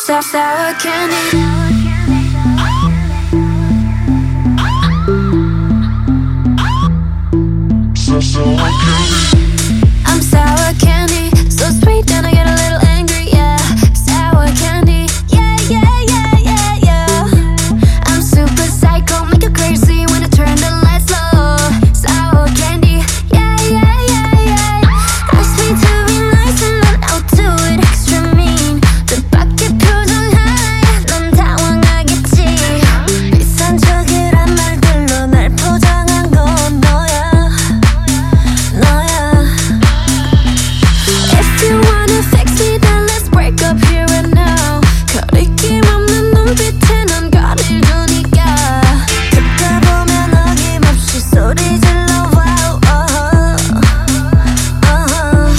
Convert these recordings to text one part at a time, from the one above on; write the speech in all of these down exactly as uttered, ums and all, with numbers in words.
sour, sour candy. I'm sour candy, so sweet and I get a little angry, yeah. Sour candy, yeah, yeah, yeah, yeah, yeah. I'm super psycho, make you crazy when I turn the lights low. Sour candy, yeah, yeah, yeah, yeah. Ask me to be nice and then I'll do it extra mean. 뜻밖의 표정 하나에 넌 당황하겠지. 이상적이란 말들로 날 포장한 건 너야. If you wanna fix me, then let's break up here and now. 거리낌 없는 눈빛에 넌 거리를 두니까. 듣다 보면 어김없이 소리 질러. Wow, uh-huh, uh-huh.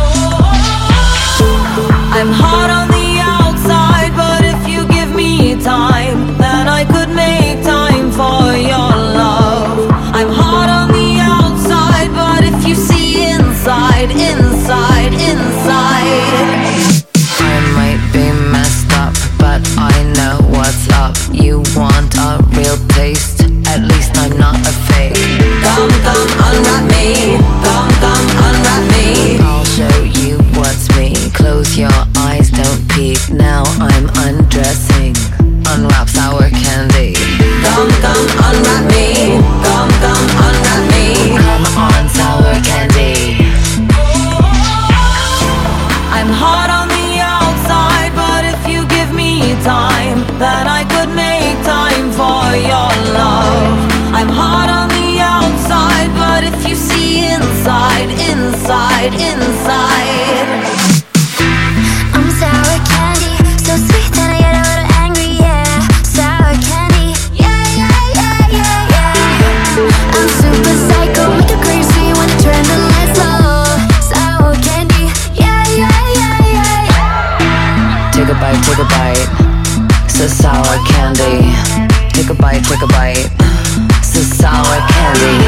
I'm hot on the outside, but if you give me time, then I could make time for your love. I'm hot on the outside, but if you see inside, inside, inside. I might be messed up, but I know what's up. You want a real taste? At least I'm not a fake. Come, come, unwrap me. Come, come, unwrap me. I'll show you what's me. Close your eyes, don't peek. Now I'm undressing. Unwrap sour candy. Come, come, unwrap me. Come, come, unwrap me. Come on, sour candy. I'm hot on the outside, but if you give me time, then I could make time for your love. I'm hot on the outside, but if you see inside, inside, inside. I'm sour candy, so sweet and I get a little angry, yeah. Sour candy, yeah, yeah, yeah, yeah, yeah. I'm super psycho, make you crazy when I turn the lights low. Sour candy, yeah, yeah, yeah, yeah. Take a bite, take a bite. So sour candy. Take a bite, take a bite. So sour candy.